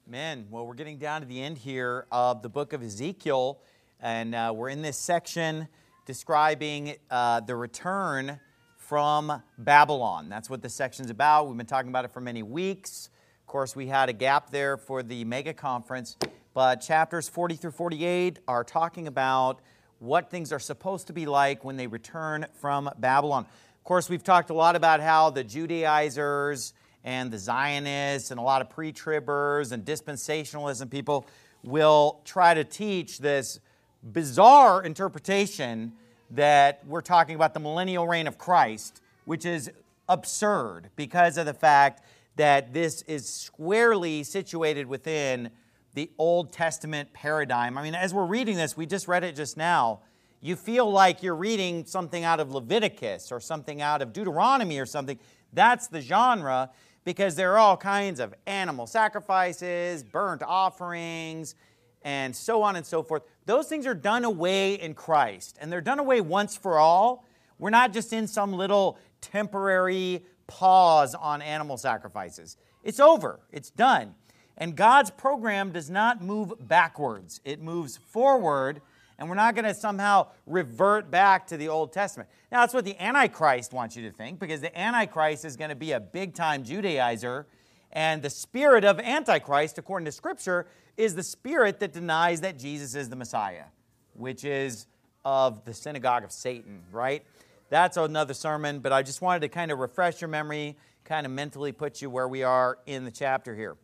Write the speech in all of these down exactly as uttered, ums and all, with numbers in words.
Amen. Well, we're getting down to the end here of the book of Ezekiel, and uh, we're in this section describing uh, the return from Babylon. That's what this section's about. We've been talking about it for many weeks. Of course, we had a gap there for the mega conference, but chapters forty through forty-eight are talking about what things are supposed to be like when they return from Babylon. Of course, we've talked a lot about how the Judaizers and the Zionists and a lot of pre-tribbers and dispensationalism people will try to teach this bizarre interpretation that we're talking about the millennial reign of Christ, which is absurd because of the fact that this is squarely situated within the Old Testament paradigm. I mean, as we're reading this, we just read it just now, you feel like you're reading something out of Leviticus or something out of Deuteronomy or something. That's the genre, because there are all kinds of animal sacrifices, burnt offerings, and so on and so forth. Those things are done away in Christ, and they're done away once for all. We're not just in some little temporary pause on animal sacrifices. It's over. It's done. And God's program does not move backwards. It moves forward, and we're not going to somehow revert back to the Old Testament. Now, that's what the Antichrist wants you to think, because the Antichrist is going to be a big-time Judaizer, and the spirit of Antichrist, according to Scripture, is the spirit that denies that Jesus is the Messiah, which is of the synagogue of Satan, right? That's another sermon, but I just wanted to kind of refresh your memory, kind of mentally put you where we are in the chapter here.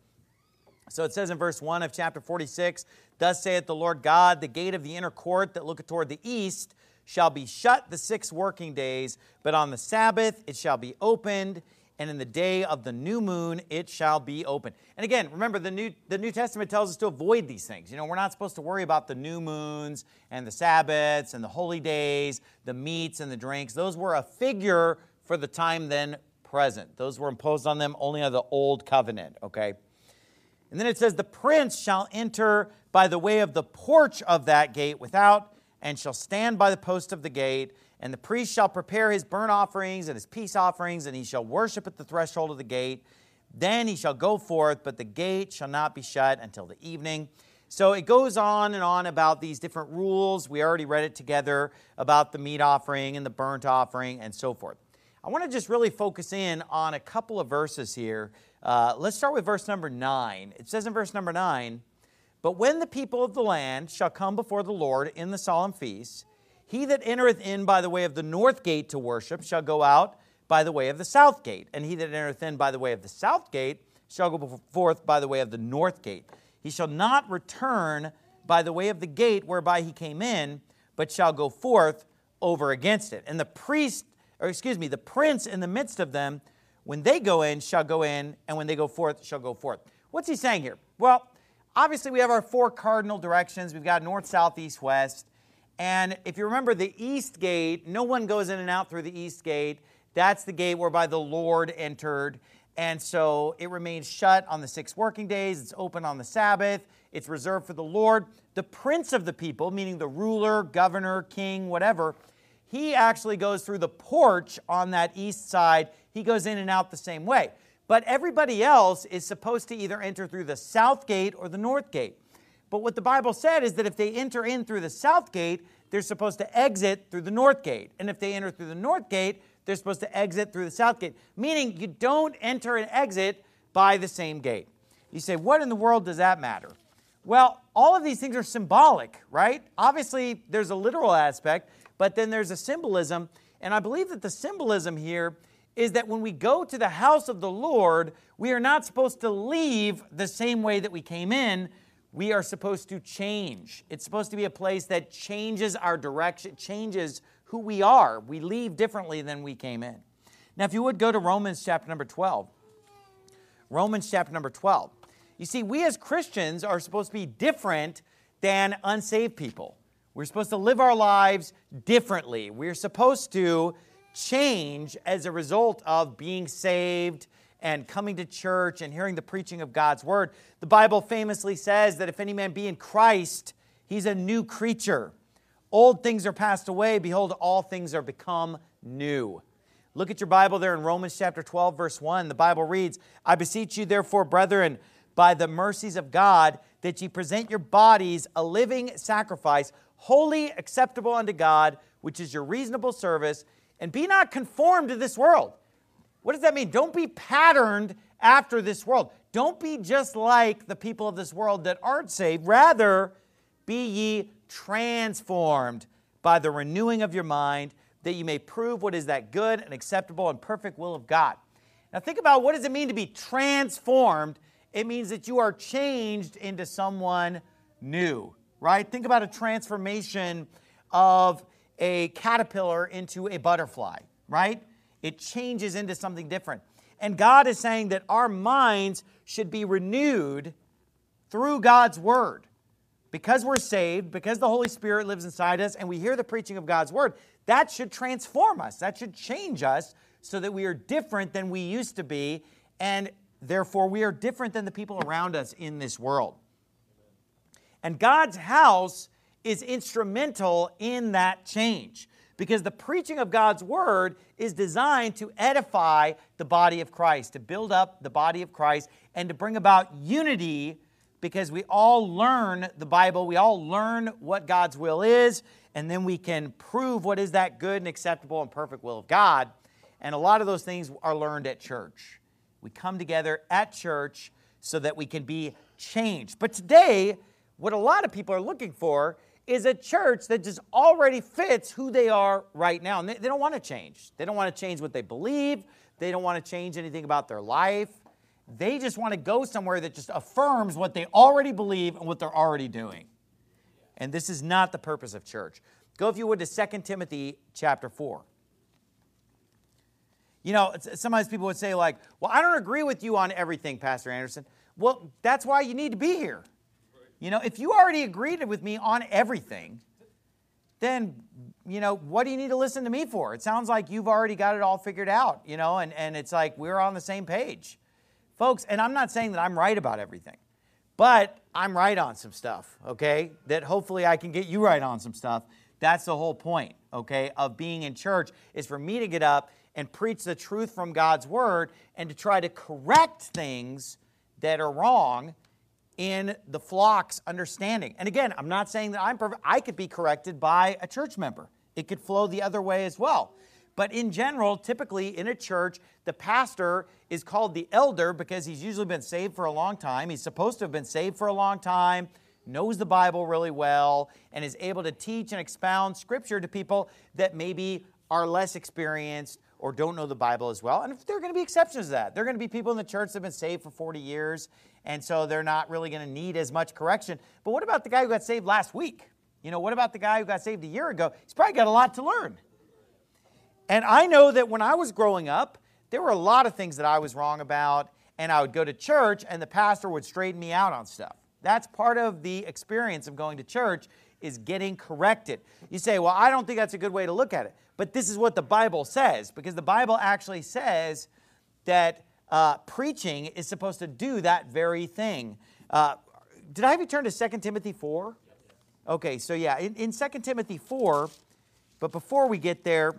So it says in verse one of chapter forty-six, "Thus saith the Lord God, the gate of the inner court that looketh toward the east shall be shut the six working days, but on the Sabbath it shall be opened, and in the day of the new moon it shall be opened." And again, remember, the New, the New Testament tells us to avoid these things. You know, we're not supposed to worry about the new moons and the Sabbaths and the holy days, the meats and the drinks. Those were a figure for the time then present. Those were imposed on them only under the old covenant, okay? And then it says, "The prince shall enter by the way of the porch of that gate without, and shall stand by the post of the gate. And the priest shall prepare his burnt offerings and his peace offerings, and he shall worship at the threshold of the gate. Then he shall go forth, but the gate shall not be shut until the evening." So it goes on and on about these different rules. We already read it together about the meat offering and the burnt offering and so forth. I want to just really focus in on a couple of verses here. Uh, let's start with verse number nine. It says in verse number nine, "But when the people of the land shall come before the Lord in the solemn feasts, he that entereth in by the way of the north gate to worship shall go out by the way of the south gate. And he that entereth in by the way of the south gate shall go forth by the way of the north gate. He shall not return by the way of the gate whereby he came in, but shall go forth over against it. And the priest, or excuse me, the prince in the midst of them, when they go in, shall go in, and when they go forth, shall go forth." What's he saying here? Well, obviously we have our four cardinal directions. We've got north, south, east, west. And if you remember the east gate, no one goes in and out through the east gate. That's the gate whereby the Lord entered. And so it remains shut on the six working days. It's open on the Sabbath. It's reserved for the Lord. The prince of the people, meaning the ruler, governor, king, whatever, he actually goes through the porch on that east side. He goes in and out the same way. But everybody else is supposed to either enter through the south gate or the north gate. But what the Bible said is that if they enter in through the south gate, they're supposed to exit through the north gate. And if they enter through the north gate, they're supposed to exit through the south gate. Meaning you don't enter and exit by the same gate. You say, what in the world does that matter? Well, all of these things are symbolic, right? Obviously, there's a literal aspect, but then there's a symbolism. And I believe that the symbolism here is that when we go to the house of the Lord, we are not supposed to leave the same way that we came in. We are supposed to change. It's supposed to be a place that changes our direction, changes who we are. We leave differently than we came in. Now, if you would go to Romans chapter number twelve. Romans chapter number twelve. You see, we as Christians are supposed to be different than unsaved people. We're supposed to live our lives differently. We're supposed to change as a result of being saved and coming to church and hearing the preaching of God's word. The Bible famously says that if any man be in Christ, he's a new creature. Old things are passed away. Behold, all things are become new. Look at your Bible there in Romans chapter twelve, verse one. The Bible reads, "I beseech you, therefore, brethren, by the mercies of God, that ye present your bodies a living sacrifice, holy, acceptable unto God, which is your reasonable service, and be not conformed to this world. What does that mean? Don't be patterned after this world. Don't be just like the people of this world that aren't saved. Rather, be ye transformed by the renewing of your mind, that you may prove what is that good and acceptable and perfect will of God. Now think about, what does it mean to be transformed? It means that you are changed into someone new, right? Think about a transformation of a caterpillar into a butterfly, right? It changes into something different. And God is saying that our minds should be renewed through God's Word. Because we're saved, because the Holy Spirit lives inside us, and we hear the preaching of God's Word, that should transform us. That should change us so that we are different than we used to be, and therefore we are different than the people around us in this world. And God's house is instrumental in that change, because the preaching of God's Word is designed to edify the body of Christ, to build up the body of Christ, and to bring about unity, because we all learn the Bible, we all learn what God's will is, and then we can prove what is that good and acceptable and perfect will of God. And a lot of those things are learned at church. We come together at church so that we can be changed. But today, what a lot of people are looking for is a church that just already fits who they are right now. And they, they don't want to change. They don't want to change what they believe. They don't want to change anything about their life. They just want to go somewhere that just affirms what they already believe and what they're already doing. And this is not the purpose of church. Go, if you would, to Second Timothy chapter four. You know, sometimes people would say like, well, I don't agree with you on everything, Pastor Anderson. Well, that's why you need to be here. You know, if you already agreed with me on everything, then, you know, what do you need to listen to me for? It sounds like you've already got it all figured out, you know, and, and it's like we're on the same page. Folks, and I'm not saying that I'm right about everything, but I'm right on some stuff, okay, that hopefully I can get you right on some stuff. That's the whole point, okay, of being in church, is for me to get up and preach the truth from God's Word and to try to correct things that are wrong in the flock's understanding. And again, I'm not saying that I'm perfect. I could be corrected by a church member. It could flow the other way as well. But in general, typically in a church, the pastor is called the elder because he's usually been saved for a long time. He's supposed to have been saved for a long time, knows the Bible really well, and is able to teach and expound Scripture to people that maybe are less experienced or don't know the Bible as well. And there are going to be exceptions to that. There are going to be people in the church that have been saved for forty years, and so they're not really going to need as much correction. But what about the guy who got saved last week? You know, what about the guy who got saved a year ago? He's probably got a lot to learn. And I know that when I was growing up, there were a lot of things that I was wrong about, and I would go to church, and the pastor would straighten me out on stuff. That's part of the experience of going to church, is getting corrected. You say, well, I don't think that's a good way to look at it. But this is what the Bible says, because the Bible actually says that uh, preaching is supposed to do that very thing. Uh, did I have you turn to Second Timothy four? Okay, so yeah, in, in Second Timothy four, but before we get there,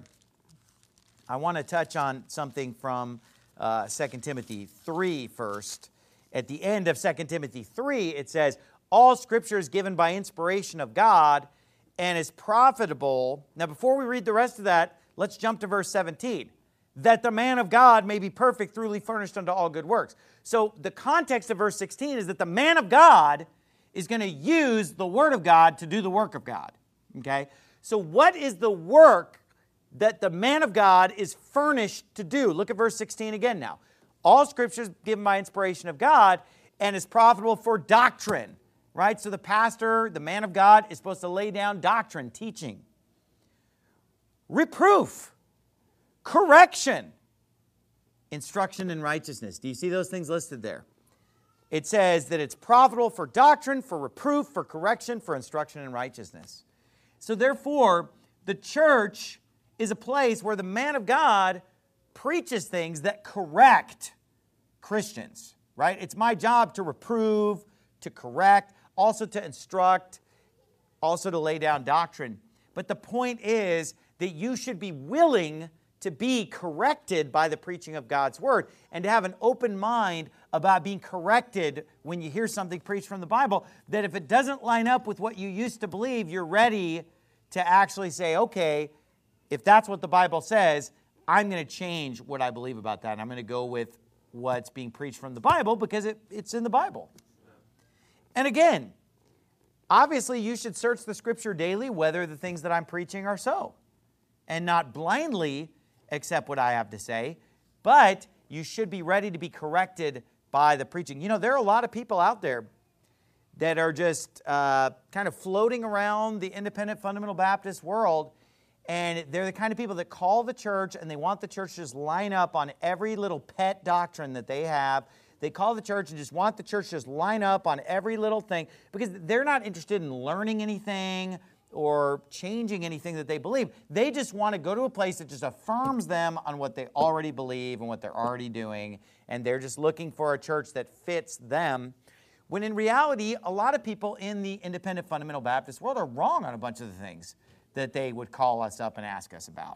I want to touch on something from uh, Second Timothy three first. At the end of Second Timothy three, it says, all Scripture is given by inspiration of God and is profitable. Now, before we read the rest of that, let's jump to verse seventeen. That the man of God may be perfect, thoroughly furnished unto all good works. So the context of verse sixteen is that the man of God is going to use the Word of God to do the work of God. Okay? So what is the work that the man of God is furnished to do? Look at verse sixteen again now. All Scripture is given by inspiration of God and is profitable for doctrine. Right? So the pastor, the man of God, is supposed to lay down doctrine, teaching. Reproof. Correction. Instruction in righteousness. Do you see those things listed there? It says that it's profitable for doctrine, for reproof, for correction, for instruction in righteousness. So therefore, the church is a place where the man of God preaches things that correct Christians. Right? It's my job to reprove, to correct, also to instruct, also to lay down doctrine. But the point is that you should be willing to be corrected by the preaching of God's Word and to have an open mind about being corrected when you hear something preached from the Bible, that if it doesn't line up with what you used to believe, you're ready to actually say, okay, if that's what the Bible says, I'm going to change what I believe about that. And I'm going to go with what's being preached from the Bible because it, it's in the Bible. And again, obviously you should search the Scripture daily whether the things that I'm preaching are so, and not blindly accept what I have to say, but you should be ready to be corrected by the preaching. You know, there are a lot of people out there that are just uh, kind of floating around the independent fundamental Baptist world, and they're the kind of people that call the church and they want the church to just line up on every little pet doctrine that they have. They call the church and just want the church to just line up on every little thing because they're not interested in learning anything or changing anything that they believe. They just want to go to a place that just affirms them on what they already believe and what they're already doing, and they're just looking for a church that fits them, when in reality, a lot of people in the independent fundamental Baptist world are wrong on a bunch of the things that they would call us up and ask us about.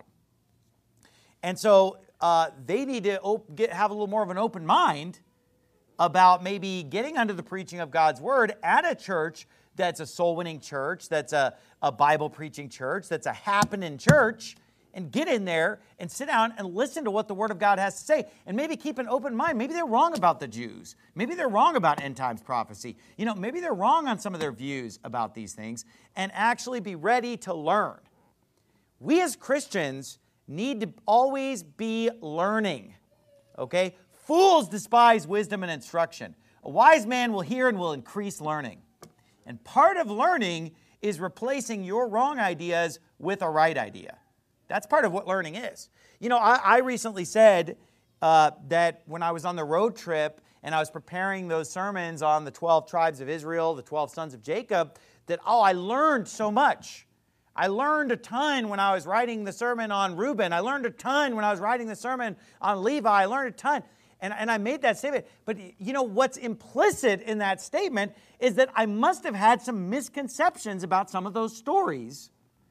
And so uh, they need to op- get, have a little more of an open mind about maybe getting under the preaching of God's Word at a church that's a soul-winning church, that's a, a Bible-preaching church, that's a happening church, and get in there and sit down and listen to what the Word of God has to say, and maybe keep an open mind. Maybe they're wrong about the Jews. Maybe they're wrong about end times prophecy. You know, maybe they're wrong on some of their views about these things, and actually be ready to learn. We as Christians need to always be learning, okay? Fools despise wisdom and instruction. A wise man will hear and will increase learning. And part of learning is replacing your wrong ideas with a right idea. That's part of what learning is. You know, I, I recently said uh, that when I was on the road trip and I was preparing those sermons on the twelve tribes of Israel, the twelve sons of Jacob, that, oh, I learned so much. I learned a ton when I was writing the sermon on Reuben. I learned a ton when I was writing the sermon on Levi. I learned a ton. And, and I made that statement. But you know, what's implicit in that statement is that I must have had some misconceptions about some of those stories.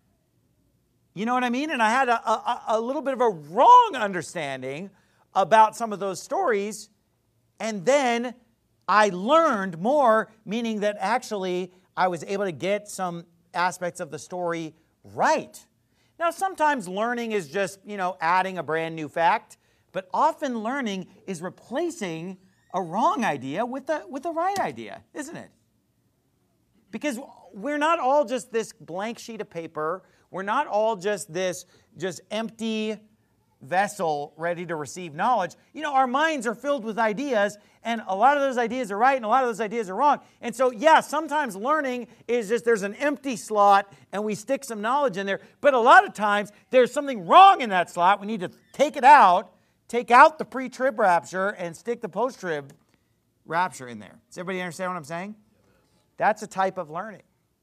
You know what I mean? And I had a, a, a little bit of a wrong understanding about some of those stories. And then I learned more, meaning that actually I was able to get some aspects of the story right. Now, sometimes learning is just, you know, adding a brand new fact. But often learning is replacing a wrong idea with a, with a right idea, isn't it? Because we're not all just this blank sheet of paper. We're not all just this just empty vessel ready to receive knowledge. You know, our minds are filled with ideas, and a lot of those ideas are right, and a lot of those ideas are wrong. And so, yeah, sometimes learning is just there's an empty slot, and we stick some knowledge in there. But a lot of times, there's something wrong in that slot. We need to take it out. Take out the pre-trib rapture and stick the post-trib rapture in there. Does everybody understand what I'm saying? That's a type of learning.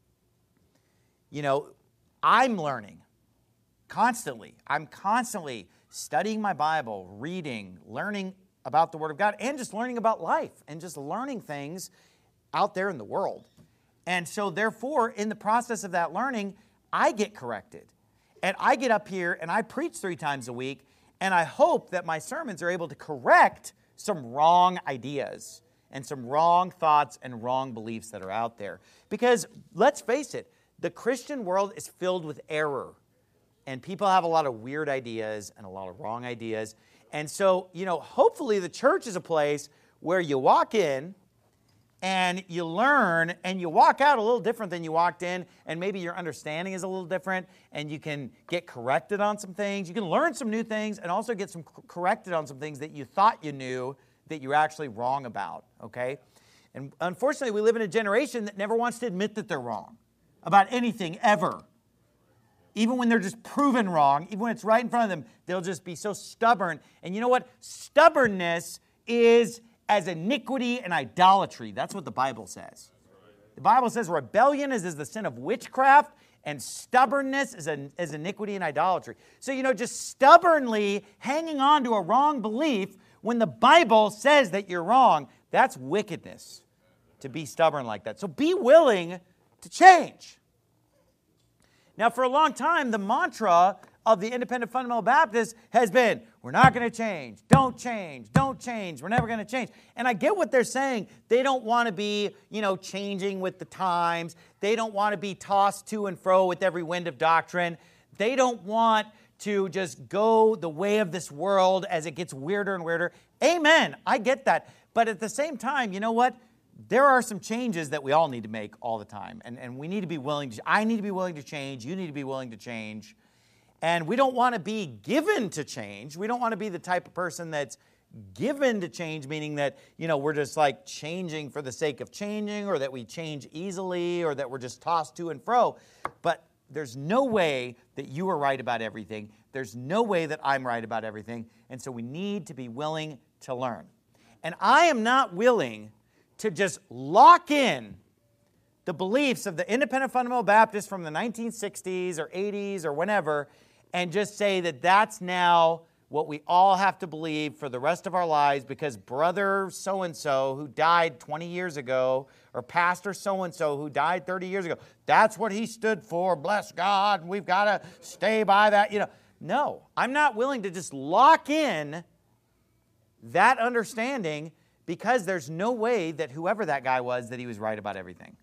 You know, I'm learning constantly. I'm constantly studying my Bible, reading, learning about the Word of God, and just learning about life and just learning things out there in the world. And so, therefore, in the process of that learning, I get corrected. And I get up here and I preach three times a week. And I hope that my sermons are able to correct some wrong ideas and some wrong thoughts and wrong beliefs that are out there. Because let's face it, the Christian world is filled with error. And people have a lot of weird ideas and a lot of wrong ideas. And so, you know, hopefully the church is a place where you walk in and you learn and you walk out a little different than you walked in, and maybe your understanding is a little different, and you can get corrected on some things. You can learn some new things and also get some corrected on some things that you thought you knew that you're actually wrong about, okay? And unfortunately, we live in a generation that never wants to admit that they're wrong about anything ever. Even when they're just proven wrong, even when it's right in front of them, they'll just be so stubborn. And you know what? Stubbornness is as iniquity and idolatry. That's what the Bible says. The Bible says rebellion is as the sin of witchcraft, and stubbornness is, a, is iniquity and idolatry. So, you know, just stubbornly hanging on to a wrong belief when the Bible says that you're wrong, that's wickedness, to be stubborn like that. So be willing to change. Now, for a long time, the mantra of the Independent Fundamental Baptists has been, we're not going to change, don't change, don't change, we're never going to change. And I get what they're saying. They don't want to be, you know, changing with the times. They don't want to be tossed to and fro with every wind of doctrine. They don't want to just go the way of this world as it gets weirder and weirder. Amen. I get that. But at the same time, you know what? There are some changes that we all need to make all the time. And, and we need to be willing to, I need to be willing to change. You need to be willing to change. And we don't want to be given to change. We don't want to be the type of person that's given to change, meaning that, you know, we're just like changing for the sake of changing, or that we change easily, or that we're just tossed to and fro. But there's no way that you are right about everything. There's no way that I'm right about everything. And so we need to be willing to learn. And I am not willing to just lock in the beliefs of the Independent Fundamental Baptists from the nineteen sixties or eighties or whenever, and just say that that's now what we all have to believe for the rest of our lives because brother so-and-so who died twenty years ago, or pastor so-and-so who died thirty years ago, that's what he stood for, bless God, and we've got to stay by that. You know, no, I'm not willing to just lock in that understanding, because there's no way that whoever that guy was, that he was right about everything.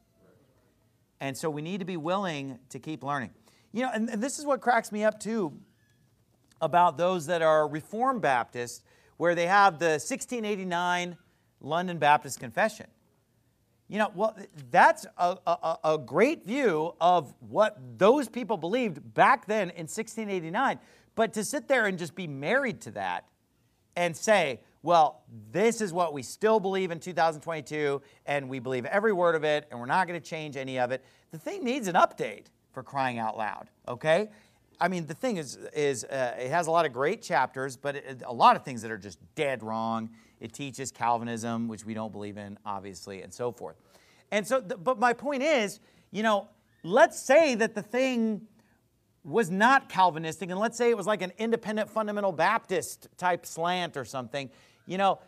And so we need to be willing to keep learning. You know, and, and this is what cracks me up too about those that are Reformed Baptists, where they have the sixteen eighty-nine London Baptist Confession. You know, well, that's a, a, a great view of what those people believed back then in sixteen eighty-nine. But to sit there and just be married to that and say, well, this is what we still believe in two thousand twenty-two, and we believe every word of it, and we're not going to change any of it. The thing needs an update, for crying out loud, okay? I mean, the thing is, is uh, it has a lot of great chapters, but it, a lot of things that are just dead wrong. It teaches Calvinism, which we don't believe in, obviously, and so forth. And so, the, but my point is, you know, let's say that the thing was not Calvinistic, and let's say it was like an Independent Fundamental Baptist type slant or something. You know,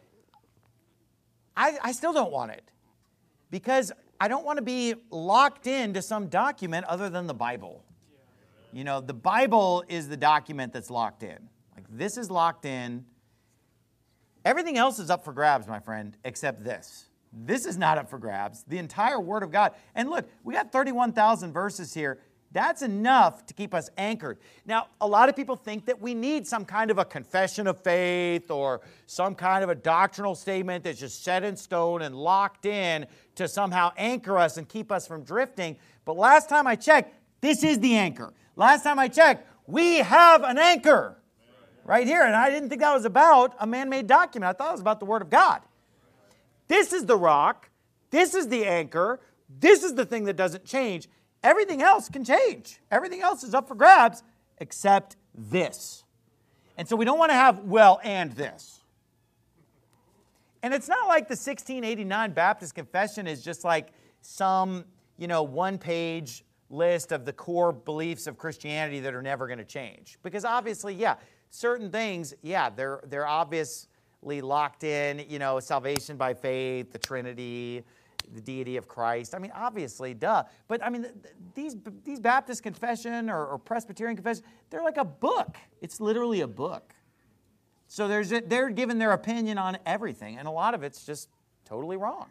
I, I still don't want it, because I don't want to be locked into some document other than the Bible. You know, the Bible is the document that's locked in. Like, this is locked in. Everything else is up for grabs, my friend, except this. This is not up for grabs. The entire Word of God. And look, we got thirty-one thousand verses here. That's enough to keep us anchored. Now, a lot of people think that we need some kind of a confession of faith or some kind of a doctrinal statement that's just set in stone and locked in to somehow anchor us and keep us from drifting. But last time I checked, this is the anchor. Last time I checked, we have an anchor right here. And I didn't think that was about a man-made document. I thought it was about the Word of God. This is the rock. This is the anchor. This is the thing that doesn't change. Everything else can change. Everything else is up for grabs except this. And so we don't want to have, well, and this. And it's not like the sixteen eighty-nine Baptist Confession is just like some, you know, one-page list of the core beliefs of Christianity that are never going to change. Because obviously, yeah, certain things, yeah, they're they're obviously locked in, you know, salvation by faith, the Trinity, the deity of Christ. I mean, obviously, duh. But I mean, these these Baptist confession or, or Presbyterian confession, they're like a book. It's literally a book. So there's a, they're giving their opinion on everything, and a lot of it's just totally wrong.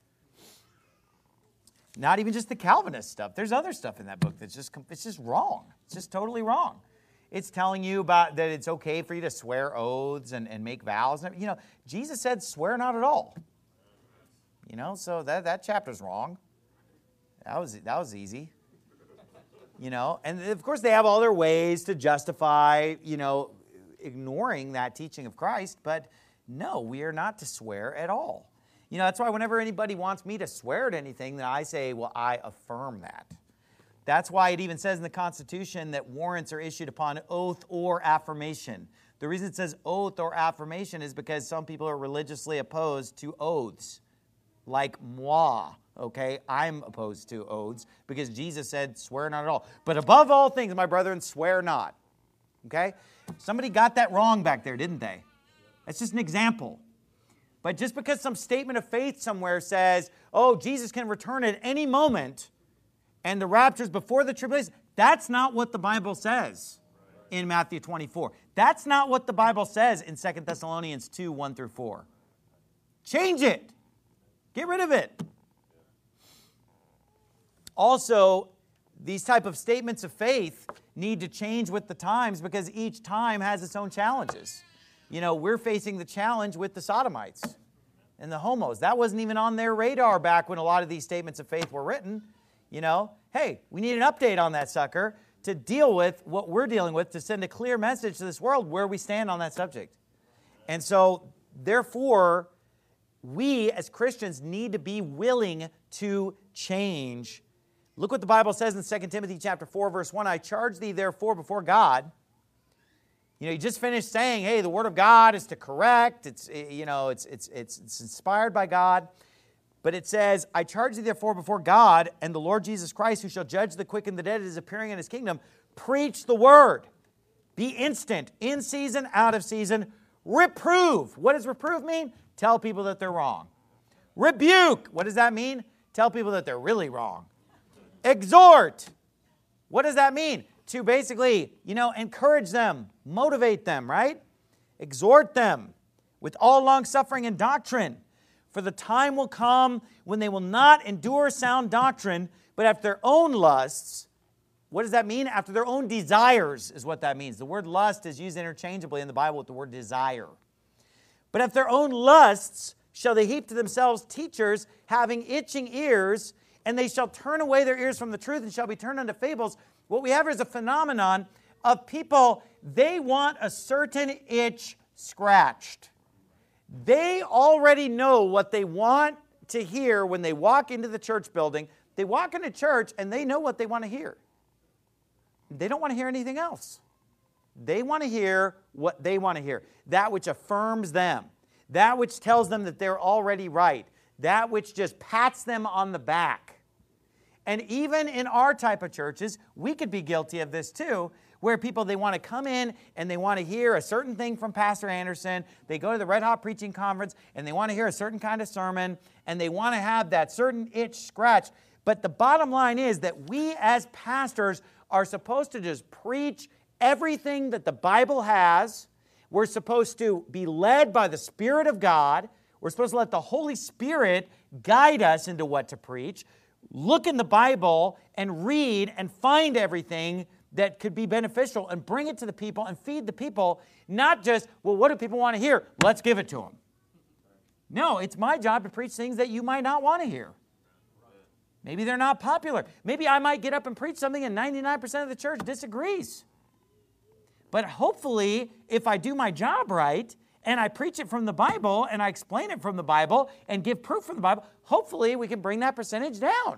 Not even just the Calvinist stuff. There's other stuff in that book that's just it's just wrong. It's just totally wrong. It's telling you about that it's okay for you to swear oaths and, and make vows. You know, Jesus said, swear not at all. You know, so that, that chapter's wrong. That was that was easy. You know, and of course they have all their ways to justify, you know, ignoring that teaching of Christ, but no, we are not to swear at all. You know, that's why whenever anybody wants me to swear at anything, then I say, well, I affirm that. That's why it even says in the Constitution that warrants are issued upon oath or affirmation. The reason it says oath or affirmation is because some people are religiously opposed to oaths. Like moi, okay? I'm opposed to oaths because Jesus said, swear not at all. But above all things, my brethren, swear not. Okay? Somebody got that wrong back there, didn't they? That's just an example. But just because some statement of faith somewhere says, oh, Jesus can return at any moment and the rapture's before the tribulation, that's not what the Bible says. in Matthew twenty-four. That's not what the Bible says in Second Thessalonians two, one through four. Change it. Get rid of it. Also, these type of statements of faith need to change with the times because each time has its own challenges. You know, we're facing the challenge with the Sodomites and the homos. That wasn't even on their radar back when a lot of these statements of faith were written. You know, hey, we need an update on that sucker to deal with what we're dealing with, to send a clear message to this world where we stand on that subject. And so, therefore, we as Christians need to be willing to change. Look what the Bible says in Second Timothy chapter four, verse one. I charge thee therefore before God. You know, you just finished saying, hey, the Word of God is to correct. It's, you know, it's, it's, it's, it's inspired by God. But it says, I charge thee therefore before God and the Lord Jesus Christ, who shall judge the quick and the dead at his appearing in his kingdom. Preach the word. Be instant, in season, out of season. Reprove. What does reprove mean? Tell people that they're wrong. Rebuke. What does that mean? Tell people that they're really wrong. Exhort. What does that mean? To basically, you know, encourage them, motivate them, right? Exhort them with all long-suffering and doctrine. For the time will come when they will not endure sound doctrine, but after their own lusts. What does that mean? After their own desires is what that means. The word lust is used interchangeably in the Bible with the word desire. But after their own lusts shall they heap to themselves teachers having itching ears, and they shall turn away their ears from the truth and shall be turned unto fables. What we have here is a phenomenon of people, they want a certain itch scratched. They already know what they want to hear when they walk into the church building. They walk into church and they know what they want to hear. They don't want to hear anything else. They want to hear what they want to hear. That which affirms them. That which tells them that they're already right. That which just pats them on the back. And even in our type of churches, we could be guilty of this too, where people, they want to come in and they want to hear a certain thing from Pastor Anderson. They go to the Red Hot Preaching Conference and they want to hear a certain kind of sermon and they want to have that certain itch scratched. But the bottom line is that we as pastors are supposed to just preach everything that the Bible has. We're supposed to be led by the Spirit of God. We're supposed to let the Holy Spirit guide us into what to preach. Look in the Bible and read and find everything that could be beneficial and bring it to the people and feed the people. Not just, well, what do people want to hear? Let's give it to them. No, it's my job to preach things that you might not want to hear. Maybe they're not popular. Maybe I might get up and preach something and ninety-nine percent of the church disagrees. But hopefully, if I do my job right, and I preach it from the Bible, and I explain it from the Bible, and give proof from the Bible, hopefully we can bring that percentage down.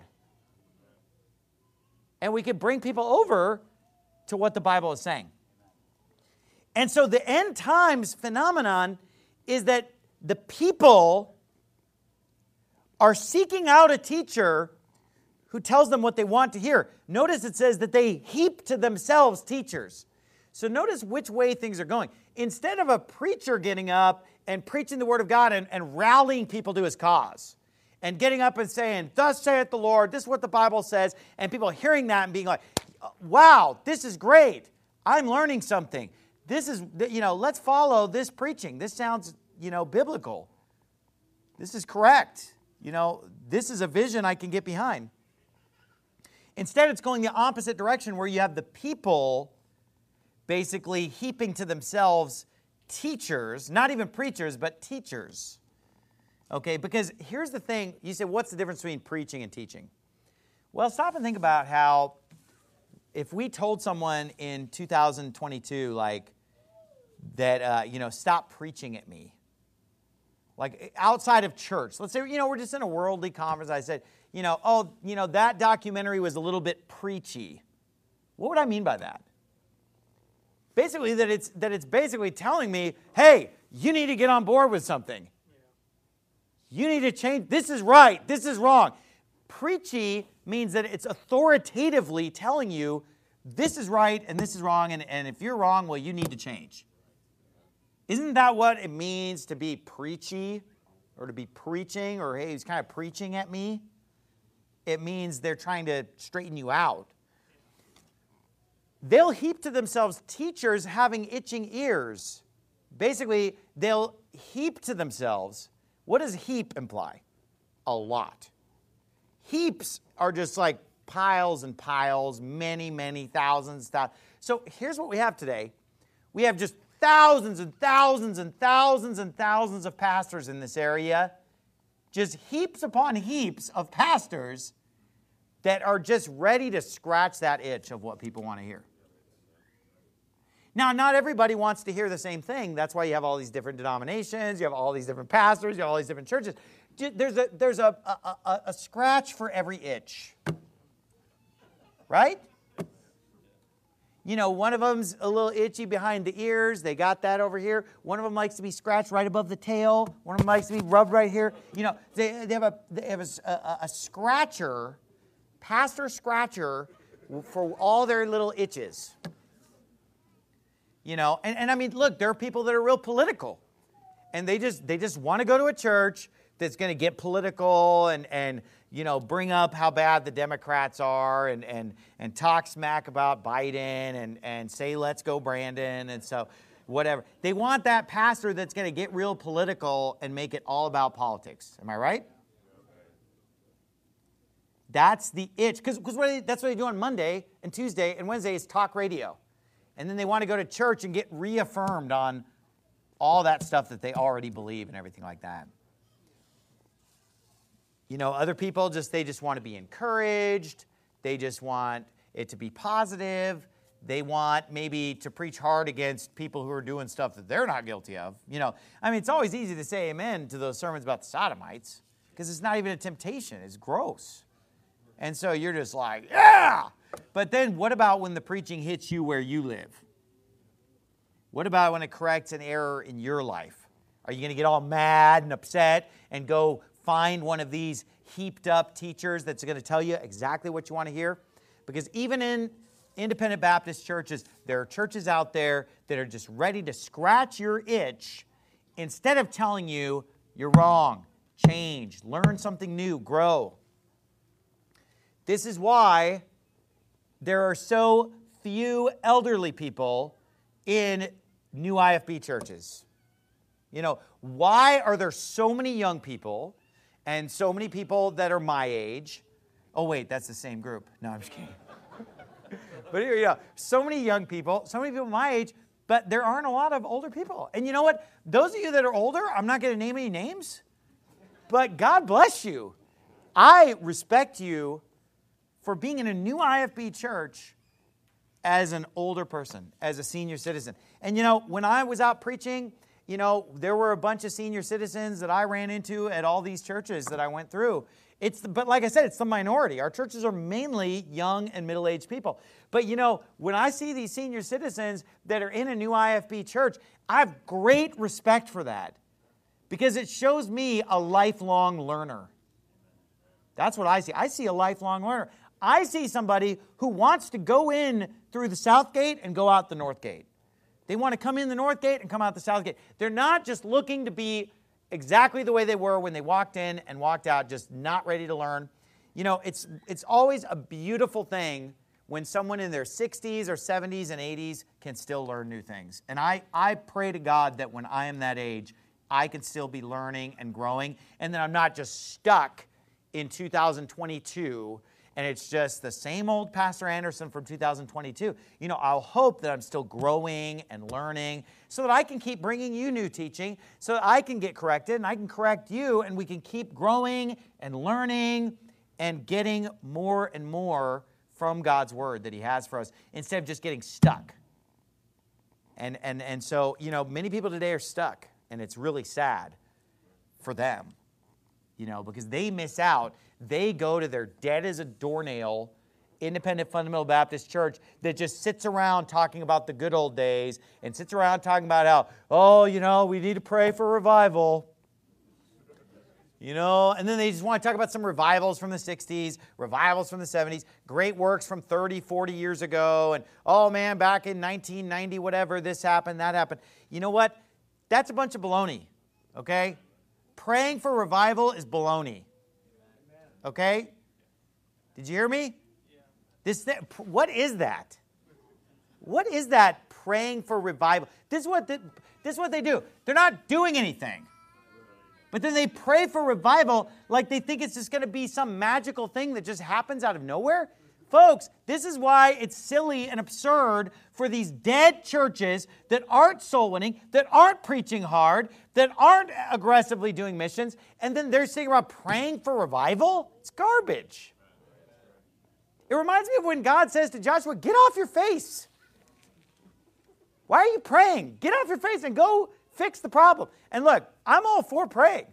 And we can bring people over to what the Bible is saying. And so the end times phenomenon is that the people are seeking out a teacher who tells them what they want to hear. Notice it says that they heap to themselves teachers. So notice which way things are going. Instead of a preacher getting up and preaching the Word of God and, and rallying people to his cause, and getting up and saying, thus saith the Lord, this is what the Bible says, and people hearing that and being like, wow, this is great. I'm learning something. This is, you know, let's follow this preaching. This sounds, you know, biblical. This is correct. You know, this is a vision I can get behind. Instead, it's going the opposite direction where you have the people basically heaping to themselves teachers, not even preachers, but teachers. Okay, because here's the thing. You say, what's the difference between preaching and teaching? Well, stop and think about how if we told someone in two thousand twenty-two, like, that, uh, you know, stop preaching at me. Like, outside of church. Let's say, you know, we're just in a worldly conference. I said, you know, oh, you know, that documentary was a little bit preachy. What would I mean by that? Basically, that it's that it's basically telling me, hey, you need to get on board with something. You need to change. This is right. This is wrong. Preachy means that it's authoritatively telling you this is right and this is wrong, and, and if you're wrong, well, you need to change. Isn't that what it means to be preachy or to be preaching, or hey, he's kind of preaching at me? It means they're trying to straighten you out. they'll heap to themselves teachers having itching ears. Basically, they'll heap to themselves. What does heap imply? A lot. Heaps are just like piles and piles, many, many thousands. thousands. So here's what we have today. We have just thousands and thousands and thousands and thousands of pastors in this area. Just heaps upon heaps of pastors that are just ready to scratch that itch of what people want to hear. Now, not everybody wants to hear the same thing. That's why you have all these different denominations. You have all these different pastors. You have all these different churches. There's a, there's a, a, a, a scratch for every itch. Right? You know, one of them's a little itchy behind the ears. They got that over here. One of them likes to be scratched right above the tail. One of them likes to be rubbed right here. You know, they, they have a, they have a, a, a scratcher, pastor scratcher, for all their little itches. You know, and, and I mean, look, there are people that are real political. And they just they just want to go to a church that's going to get political and, and you know, bring up how bad the Democrats are and and and talk smack about Biden and, and say, let's go, Brandon. And so whatever. They want that pastor that's going to get real political and make it all about politics. Am I right? That's the itch. Because that's what they do on Monday and Tuesday and Wednesday is talk radio. And then they want to go to church and get reaffirmed on all that stuff that they already believe and everything like that. You know, other people just, they just want to be encouraged. They just want it to be positive. They want maybe to preach hard against people who are doing stuff that they're not guilty of. You know, I mean, it's always easy to say amen to those sermons about the sodomites because it's not even a temptation. It's gross. And so you're just like, yeah! But then what about when the preaching hits you where you live? What about when it corrects an error in your life? Are you going to get all mad and upset and go find one of these heaped up teachers that's going to tell you exactly what you want to hear? Because even in independent Baptist churches, there are churches out there that are just ready to scratch your itch instead of telling you you're wrong, change, learn something new, grow. This is why there are so few elderly people in new I F B churches. You know, why are there so many young people and so many people that are my age? Oh, wait, that's the same group. No, I'm just kidding. But here, yeah, so many young people, so many people my age, but there aren't a lot of older people. And you know what? Those of you that are older, I'm not going to name any names, but God bless you. I respect you for being in a new I F B church as an older person, as a senior citizen. And you know, when I was out preaching, you know, there were a bunch of senior citizens that I ran into at all these churches that I went through. It's the, but like I said, it's the minority. Our churches are mainly young and middle-aged people. But you know, when I see these senior citizens that are in a new I F B church, I have great respect for that because it shows me a lifelong learner. That's what I see. I see a lifelong learner. I see somebody who wants to go in through the south gate and go out the north gate. They want to come in the north gate and come out the south gate. They're not just looking to be exactly the way they were when they walked in and walked out, just not ready to learn. You know, it's it's always a beautiful thing when someone in their sixties or seventies and eighties can still learn new things. And I, I pray to God that when I am that age, I can still be learning and growing, and that I'm not just stuck in two thousand twenty-two and it's just the same old Pastor Anderson from two thousand twenty-two. You know, I'll hope that I'm still growing and learning so that I can keep bringing you new teaching, so that I can get corrected and I can correct you, and we can keep growing and learning and getting more and more from God's Word that He has for us, instead of just getting stuck. And, and, and so, you know, many people today are stuck, and it's really sad for them, you know, because they miss out. They go to their dead as a doornail independent fundamental Baptist church that just sits around talking about the good old days and sits around talking about how, oh, you know, we need to pray for revival. You know, and then they just want to talk about some revivals from the sixties, revivals from the seventies, great works from thirty, forty years ago, and, oh, man, back in nineteen ninety, whatever, this happened, that happened. You know what? That's a bunch of baloney, okay? Praying for revival is baloney, okay? Did you hear me? This th- what is that? What is that praying for revival? This is what the, this is what they do. They're not doing anything. But then they pray for revival like they think it's just going to be some magical thing that just happens out of nowhere. Folks, this is why it's silly and absurd for these dead churches that aren't soul winning, that aren't preaching hard, that aren't aggressively doing missions, and then they're sitting around praying for revival. It's garbage. It reminds me of when God says to Joshua, get off your face. Why are you praying? Get off your face and go fix the problem. And look, I'm all for praying.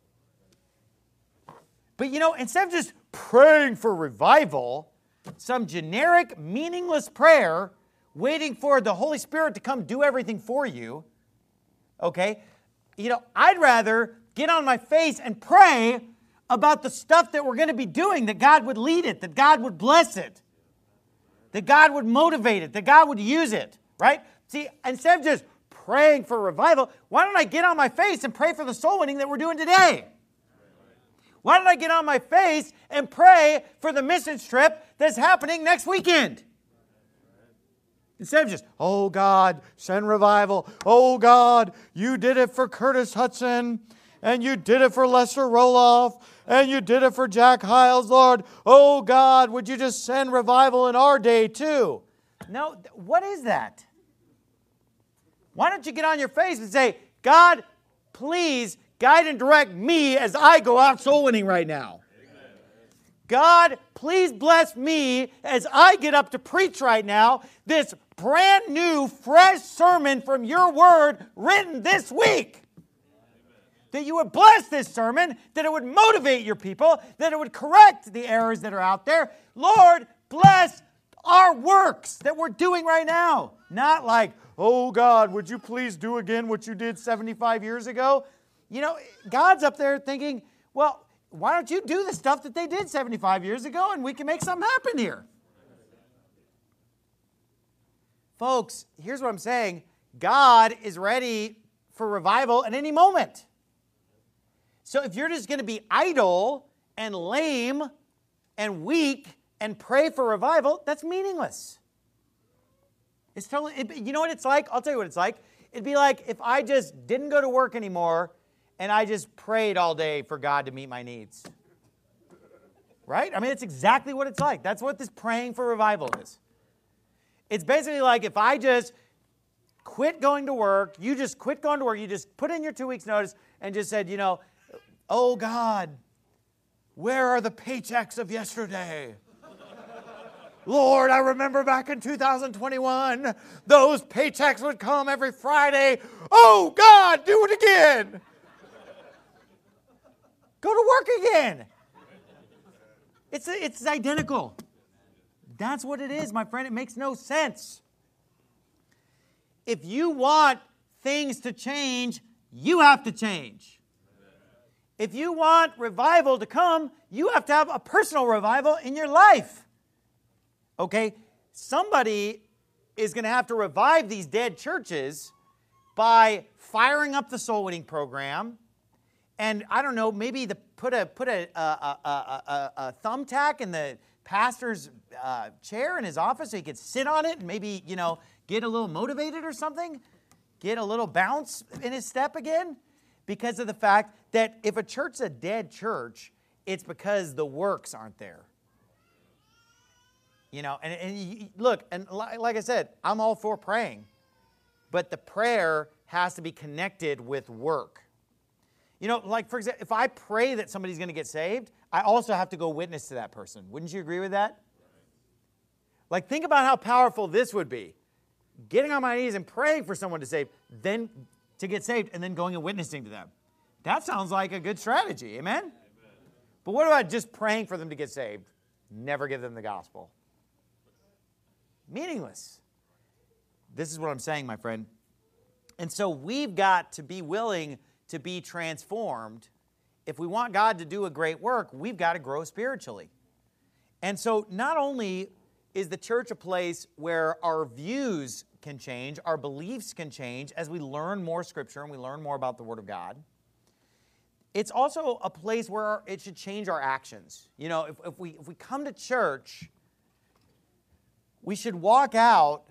But you know, instead of just praying for revival, some generic, meaningless prayer, waiting for the Holy Spirit to come do everything for you, okay? You know, I'd rather get on my face and pray about the stuff that we're going to be doing, that God would lead it, that God would bless it, that God would motivate it, that God would use it, right? See, instead of just praying for revival, why don't I get on my face and pray for the soul winning that we're doing today? Why don't I get on my face and pray for the mission trip that's happening next weekend? Instead of just, oh God, send revival. Oh God, you did it for Curtis Hudson, and you did it for Lester Roloff, and you did it for Jack Hiles, Lord. Oh God, would you just send revival in our day too? No, what is that? Why don't you get on your face and say, God, please guide and direct me as I go out soul winning right now. Amen. God, please bless me as I get up to preach right now this brand new, fresh sermon from your word written this week. Amen. That you would bless this sermon, that it would motivate your people, that it would correct the errors that are out there. Lord, bless our works that we're doing right now. Not like, oh God, would you please do again what you did seventy-five years ago? You know, God's up there thinking, well, why don't you do the stuff that they did seventy-five years ago and we can make something happen here? Folks, here's what I'm saying. God is ready for revival at any moment. So if you're just going to be idle and lame and weak and pray for revival, that's meaningless. It's totally, it, you know what it's like? I'll tell you what it's like. It'd be like if I just didn't go to work anymore and I just prayed all day for God to meet my needs. Right? I mean, it's exactly what it's like. That's what this praying for revival is. It's basically like if I just quit going to work, you just quit going to work, you just put in your two weeks notice and just said, you know, oh God, where are the paychecks of yesterday? Lord, I remember back in two thousand twenty-one, those paychecks would come every Friday. Oh God, do it again. Go to work again. It's, it's identical. That's what it is, my friend. It makes no sense. If you want things to change, you have to change. If you want revival to come, you have to have a personal revival in your life. Okay? Somebody is going to have to revive these dead churches by firing up the soul winning program. And I don't know, maybe the, put a put a, a, a, a, a thumbtack in the pastor's uh, chair in his office so he could sit on it and maybe, you know, get a little motivated or something, get a little bounce in his step again, because of the fact that if a church's a dead church, it's because the works aren't there. You know, and, and you, look, and like I said, I'm all for praying, but the prayer has to be connected with work. You know, like, for example, if I pray that somebody's going to get saved, I also have to go witness to that person. Wouldn't you agree with that? Like, think about how powerful this would be. Getting on my knees and praying for someone to save, then to get saved, and then going and witnessing to them. That sounds like a good strategy. Amen? Amen. But what about just praying for them to get saved? Never give them the gospel. Meaningless. This is what I'm saying, my friend. And so we've got to be willing to be transformed. If we want God to do a great work, we've got to grow spiritually. And so not only is the church a place where our views can change, our beliefs can change as we learn more Scripture and we learn more about the Word of God, it's also a place where it should change our actions. You know, if, if we if we come to church, we should walk out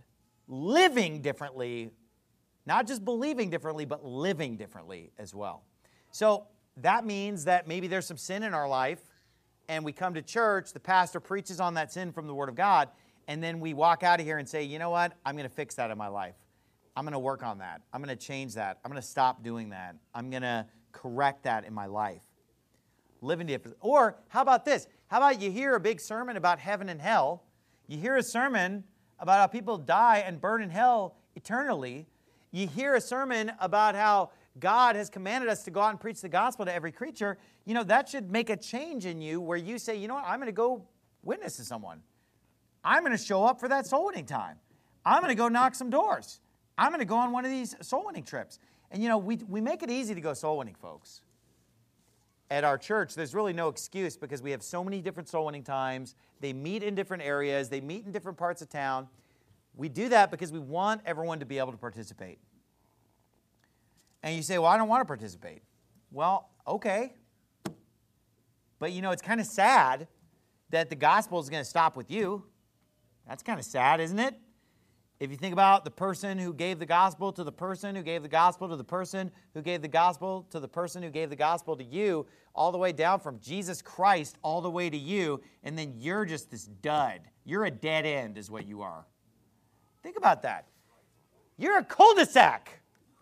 living differently, not just believing differently, but living differently as well. So that means that maybe there's some sin in our life, and we come to church, the pastor preaches on that sin from the Word of God, and then we walk out of here and say, you know what, I'm going to fix that in my life. I'm going to work on that. I'm going to change that. I'm going to stop doing that. I'm going to correct that in my life. Living different. Or how about this? How about you hear a big sermon about heaven and hell? You hear a sermon about how people die and burn in hell eternally. You hear a sermon about how God has commanded us to go out and preach the gospel to every creature. You know, that should make a change in you where you say, you know what, I'm going to go witness to someone. I'm going to show up for that soul winning time. I'm going to go knock some doors. I'm going to go on one of these soul winning trips. And, you know, we, we make it easy to go soul winning, folks. At our church, there's really no excuse because we have so many different soul winning times. They meet in different areas. They meet in different parts of town. We do that because we want everyone to be able to participate. And you say, well, I don't want to participate. Well, okay. But, you know, it's kind of sad that the gospel is going to stop with you. That's kind of sad, isn't it? If you think about the person who gave the gospel to the person who gave the gospel to the person who gave the gospel to the person who gave the gospel to you, all the way down from Jesus Christ all the way to you, and then you're just this dud. You're a dead end is what you are. Think about that. You're a cul-de-sac.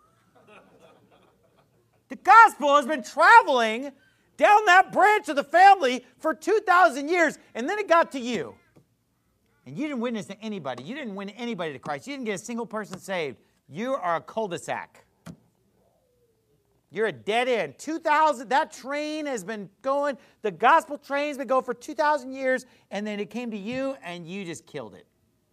The gospel has been traveling down that branch of the family for two thousand years, and then it got to you. And you didn't witness to anybody. You didn't win anybody to Christ. You didn't get a single person saved. You are a cul-de-sac. You're a dead end. two thousand, that train has been going, the gospel train's been going for two thousand years, and then it came to you, and you just killed it.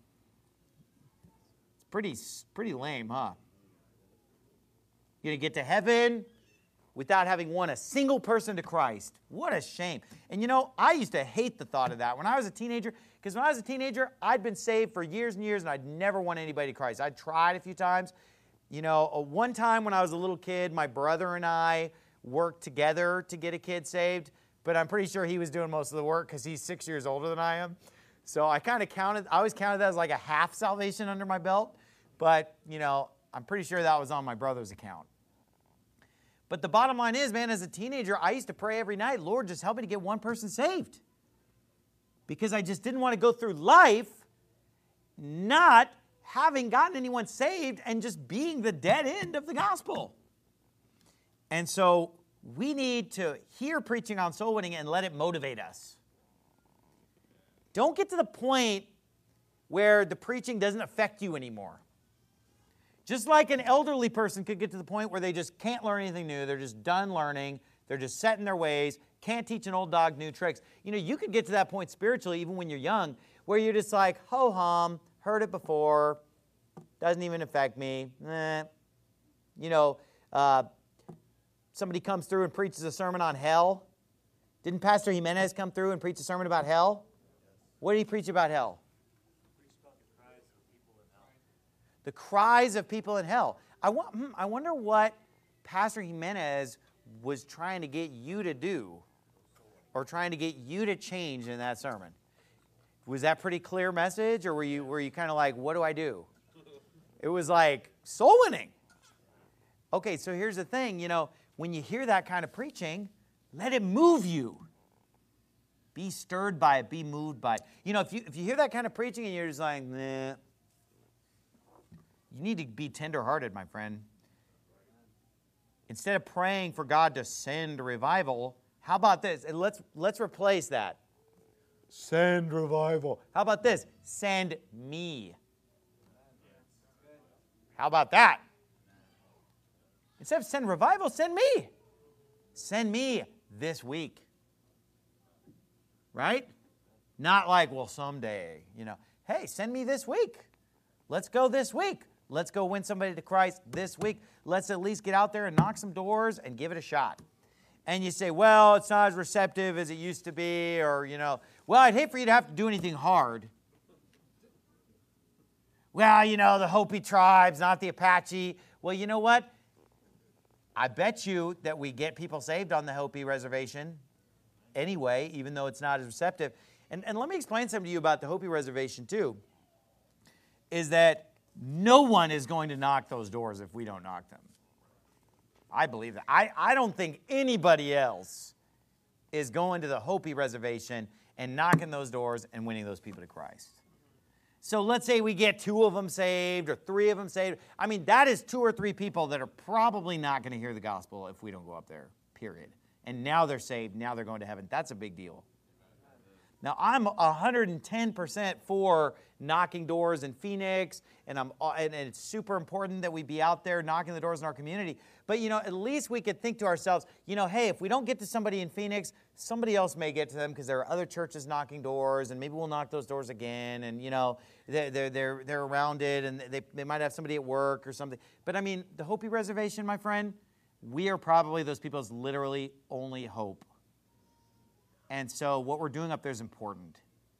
It's pretty, pretty lame, huh? You're going to get to heaven without having won a single person to Christ. What a shame. And you know, I used to hate the thought of that when I was a teenager, because when I was a teenager, I'd been saved for years and years, and I'd never won anybody to Christ. I'd tried a few times. You know, one time when I was a little kid, my brother and I worked together to get a kid saved, but I'm pretty sure he was doing most of the work because he's six years older than I am. So I kind of counted, I always counted that as like a half salvation under my belt, but, you know, I'm pretty sure that was on my brother's account. But the bottom line is, man, as a teenager, I used to pray every night, Lord, just help me to get one person saved. Because I just didn't want to go through life not having gotten anyone saved and just being the dead end of the gospel. And so we need to hear preaching on soul winning and let it motivate us. Don't get to the point where the preaching doesn't affect you anymore. Just like an elderly person could get to the point where they just can't learn anything new. They're just done learning. They're just set in their ways. Can't teach an old dog new tricks. You know, you could get to that point spiritually, even when you're young, where you're just like, ho-hum, heard it before, doesn't even affect me. Eh. You know, uh, somebody comes through and preaches a sermon on hell. Didn't Pastor Jimenez come through and preach a sermon about hell? What did he preach about hell? The cries of people in hell. I, want, hmm, I wonder what Pastor Jimenez was trying to get you to do or trying to get you to change in that sermon. Was that pretty clear message, or were you, were you kind of like, what do I do? It was like soul winning. Okay, so here's the thing. You know, when you hear that kind of preaching, let it move you. Be stirred by it. Be moved by it. You know, if you, if you hear that kind of preaching and you're just like, nah, you need to be tenderhearted, my friend. Instead of praying for God to send revival, how about this? And let's, let's replace that. Send revival. How about this? Send me. How about that? Instead of send revival, send me. Send me this week. Right? Not like, well, someday, you know. Hey, send me this week. Let's go this week. Let's go win somebody to Christ this week. Let's at least get out there and knock some doors and give it a shot. And you say, well, it's not as receptive as it used to be, or, you know, well, I'd hate for you to have to do anything hard. Well, you know, the Hopi tribes, not the Apache. Well, you know what? I bet you that we get people saved on the Hopi reservation anyway, even though it's not as receptive. And, and let me explain something to you about the Hopi reservation, too, is that No one is going to knock those doors if we don't knock them. I believe that. I, I don't think anybody else is going to the Hopi Reservation and knocking those doors and winning those people to Christ. So let's say we get two of them saved or three of them saved. I mean, that is two or three people that are probably not going to hear the gospel if we don't go up there, period. And now they're saved. Now they're going to heaven. That's a big deal. Now, I'm one hundred ten percent for knocking doors in Phoenix, and, I'm, and it's super important that we be out there knocking the doors in our community. But, you know, at least we could think to ourselves, you know, hey, if we don't get to somebody in Phoenix, somebody else may get to them because there are other churches knocking doors, and maybe we'll knock those doors again, and, you know, they're, they're, they're, they're around it, and they, they might have somebody at work or something. But, I mean, the Hopi Reservation, my friend, we are probably those people's literally only hope. And so what we're doing up there is important.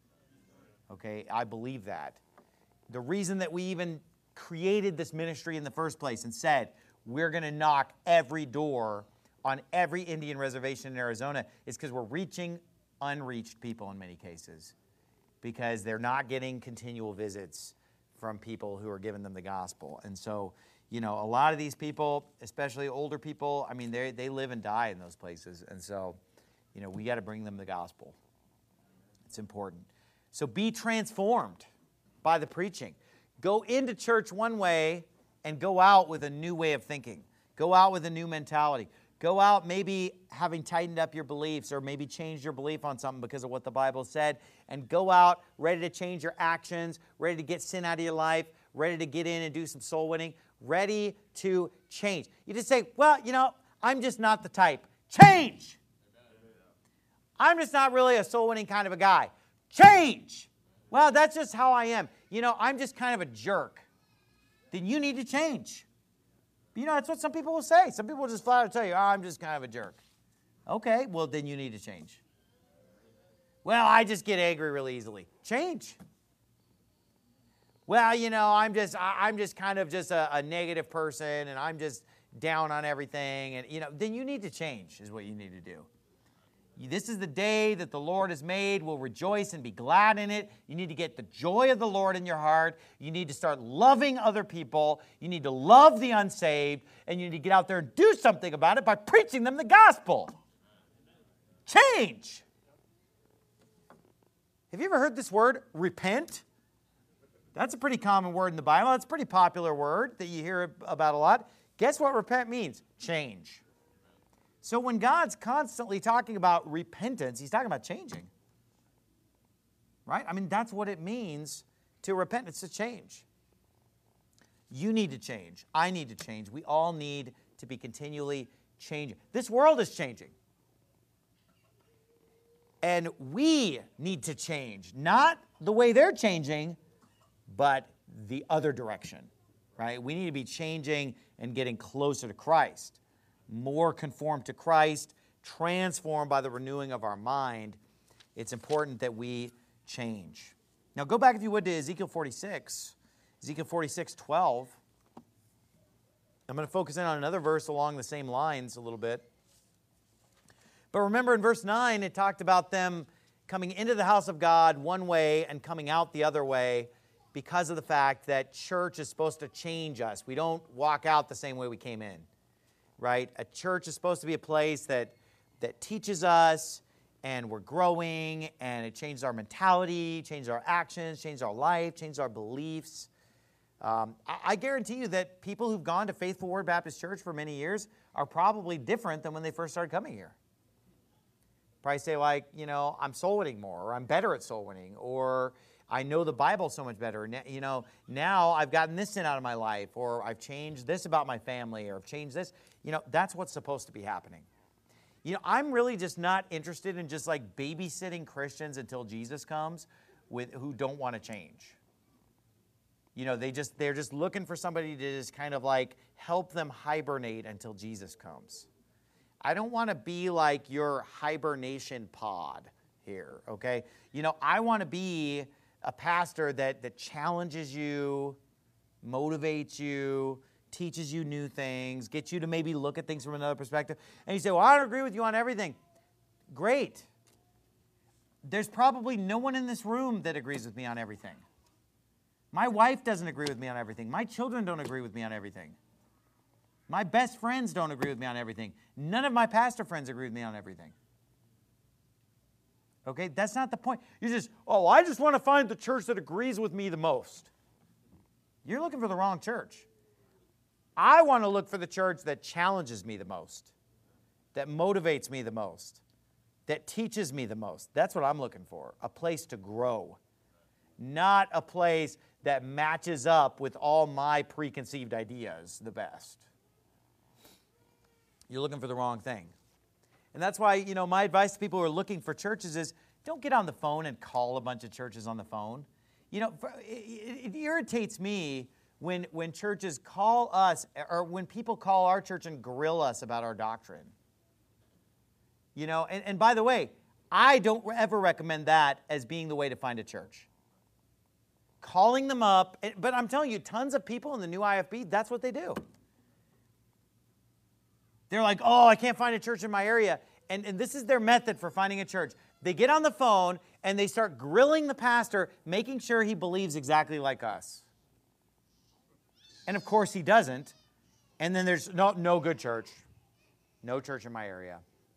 Okay, I believe that. The reason that we even created this ministry in the first place and said we're going to knock every door on every Indian reservation in Arizona is because we're reaching unreached people in many cases, because they're not getting continual visits from people who are giving them the gospel. And so, you know, a lot of these people, especially older people, I mean, they they live and die in those places. And so, you know, we got to bring them the gospel. It's important. So be transformed by the preaching. Go into church one way and go out with a new way of thinking. Go out with a new mentality. Go out maybe having tightened up your beliefs or maybe changed your belief on something because of what the Bible said. And go out ready to change your actions, ready to get sin out of your life, ready to get in and do some soul winning, ready to change. You just say, well, you know, I'm just not the type. Change! I'm just not really a soul-winning kind of a guy. Change! Well, that's just how I am. You know, I'm just kind of a jerk. Then you need to change. You know, that's what some people will say. Some people will just flat out tell you, oh, I'm just kind of a jerk. Okay, well, then you need to change. Well, I just get angry really easily. Change. Well, you know, I'm just I'm just kind of just a, a negative person, and I'm just down on everything. And, you know, then you need to change is what you need to do. This is the day that the Lord has made. We'll rejoice and be glad in it. You need to get the joy of the Lord in your heart. You need to start loving other people. You need to love the unsaved. And you need to get out there and do something about it by preaching them the gospel. Change. Have you ever heard this word, repent? That's a pretty common word in the Bible. It's a pretty popular word that you hear about a lot. Guess what repent means? Change. So when God's constantly talking about repentance, he's talking about changing. Right? I mean, that's what it means to repent. It's to change. You need to change. I need to change. We all need to be continually changing. This world is changing. And we need to change. Not the way they're changing, but the other direction. Right? We need to be changing and getting closer to Christ. More conformed to Christ, transformed by the renewing of our mind. It's important that we change. Now go back, if you would, to Ezekiel forty-six. Ezekiel forty-six, twelve. I'm going to focus in on another verse along the same lines a little bit. But remember in verse nine, it talked about them coming into the house of God one way and coming out the other way because of the fact that church is supposed to change us. We don't walk out the same way we came in. Right? A church is supposed to be a place that, that teaches us, and we're growing, and it changes our mentality, changes our actions, changes our life, changes our beliefs. Um, I, I guarantee you that people who've gone to Faithful Word Baptist Church for many years are probably different than when they first started coming here. Probably say like, you know, I'm soul winning more, or I'm better at soul winning, or I know the Bible so much better. You know, now I've gotten this sin out of my life, or I've changed this about my family, or I've changed this. You know, that's what's supposed to be happening. You know, I'm really just not interested in just like babysitting Christians until Jesus comes with who don't want to change. You know, they just they're just looking for somebody to just kind of like help them hibernate until Jesus comes. I don't want to be like your hibernation pod here, okay? You know, I want to be a pastor that, that challenges you, motivates you, teaches you new things, gets you to maybe look at things from another perspective. And you say, well, I don't agree with you on everything. Great. There's probably no one in this room that agrees with me on everything. My wife doesn't agree with me on everything. My children don't agree with me on everything. My best friends don't agree with me on everything. None of my pastor friends agree with me on everything. Okay, that's not the point. You just, oh, I just want to find the church that agrees with me the most. You're looking for the wrong church. I want to look for the church that challenges me the most, that motivates me the most, that teaches me the most. That's what I'm looking for, a place to grow, not a place that matches up with all my preconceived ideas the best. You're looking for the wrong thing. And that's why, you know, my advice to people who are looking for churches is don't get on the phone and call a bunch of churches on the phone. You know, it, it irritates me when, when churches call us, or when people call our church and grill us about our doctrine. You know, and, and by the way, I don't ever recommend that as being the way to find a church. Calling them up, but I'm telling you, tons of people in the new I F B, that's what they do. They're like, oh, I can't find a church in my area. And, and this is their method for finding a church. They get on the phone and they start grilling the pastor, making sure he believes exactly like us. And of course he doesn't. And then there's no, no good church. No church in my area.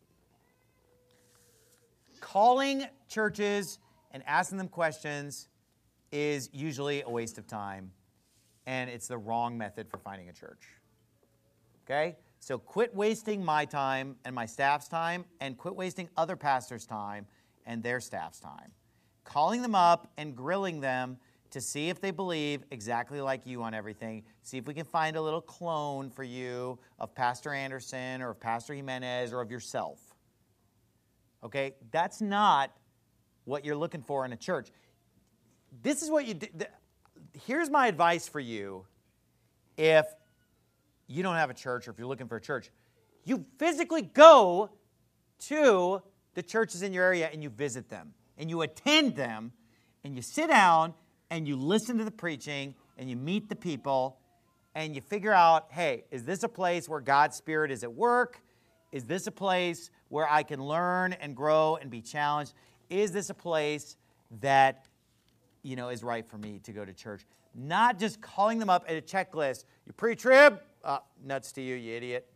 Calling churches and asking them questions is usually a waste of time. And it's the wrong method for finding a church. Okay? So quit wasting my time and my staff's time, and quit wasting other pastors' time and their staff's time. Calling them up and grilling them to see if they believe exactly like you on everything. See if we can find a little clone for you of Pastor Anderson or of Pastor Jimenez or of yourself. Okay? That's not what you're looking for in a church. This is what you do. Here's my advice for you if you don't have a church or if you're looking for a church. You physically go to the churches in your area and you visit them and you attend them and you sit down and you listen to the preaching and you meet the people and you figure out, hey, is this a place where God's Spirit is at work? Is this a place where I can learn and grow and be challenged? Is this a place that, you know, is right for me to go to church? Not just calling them up at a checklist. You pre-trib? Uh, nuts to you, you idiot.